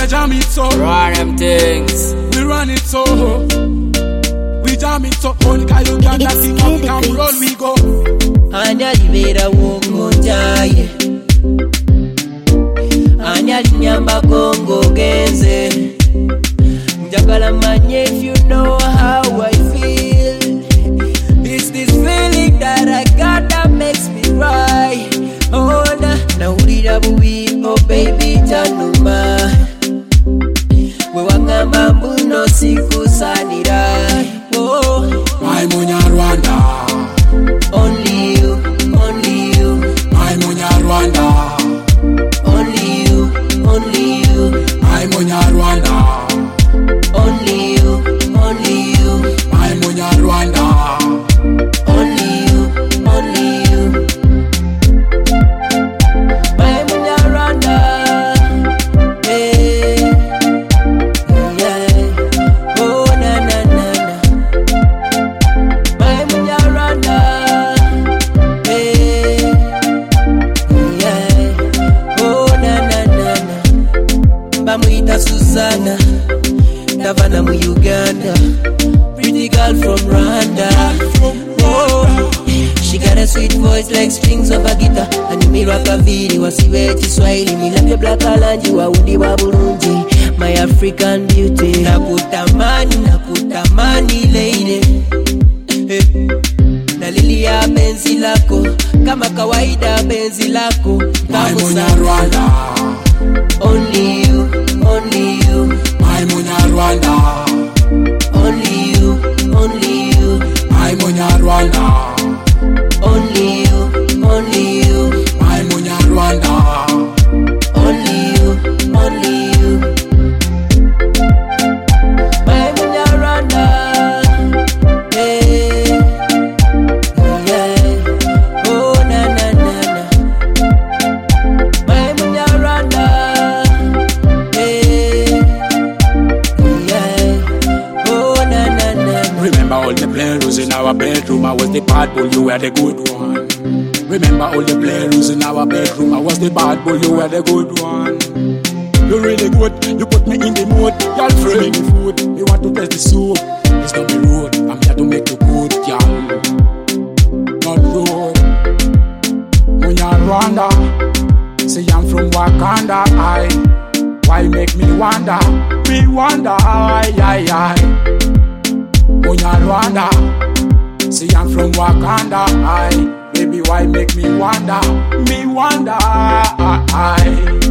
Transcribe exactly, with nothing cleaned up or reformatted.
a jam it so. Run them things. We run it so. We jam it so. Only can you can that thing up, can roll we go. Anya libera wongo jaye. Anya linyamba kongo genze. Njagala manye if you know how I feel. It's this feeling that I got that makes me right. Oh na, na urira buwi, oh baby januma. We wangamba mbuno siku sanira. Oh, my Munya Rwanda. Only you, only you. My Munya Rwanda. Only you, only you. My Munya Rwanda. Only you, only you. My Munya Rwanda. Only you, only you. My Munya Rwanda. Hey, yeah. Oh na na na na. My Munya Rwanda. Hey, yeah. Oh na na na na. Bamuita Susanna. Davana mu Uganda, pretty girl from Rwanda. Oh, she got a sweet voice like strings of a guitar. And me rock a video, wasiwe Kiswahili. Me love your black alanji, wa udi wa Burundi. My African beauty. Nakutamani, nakutamani lady. Hey. Nalilia benzi lako, kama kawaida benzi lako. My Munya Rwanda. Only you, only you. My Munya Rwanda. Only you, only you. My Munya Rwanda. Only you, only you. My Munya Rwanda. Only you, only you. My Munya Rwanda. Hey, yeah. Oh na na na na. My Munya Rwanda. Hey, yeah. Oh na na na. Remember all the players in our bedroom, I was the bad boy, you were the good one. Remember all the players in our bedroom, I was the bad boy, you were the good one. You're really good, you put me in the mood. Y'all throw me the food, you want to test the soup. It's not the road, I'm here to make you good, y'all. Not road. Munya Rwanda, say I'm from Wakanda, I. Why make me wonder, me wonder, I, I, I. Munya Rwanda, say I'm from Wakanda, I. Baby, why make me wonder, me wonder, I, I.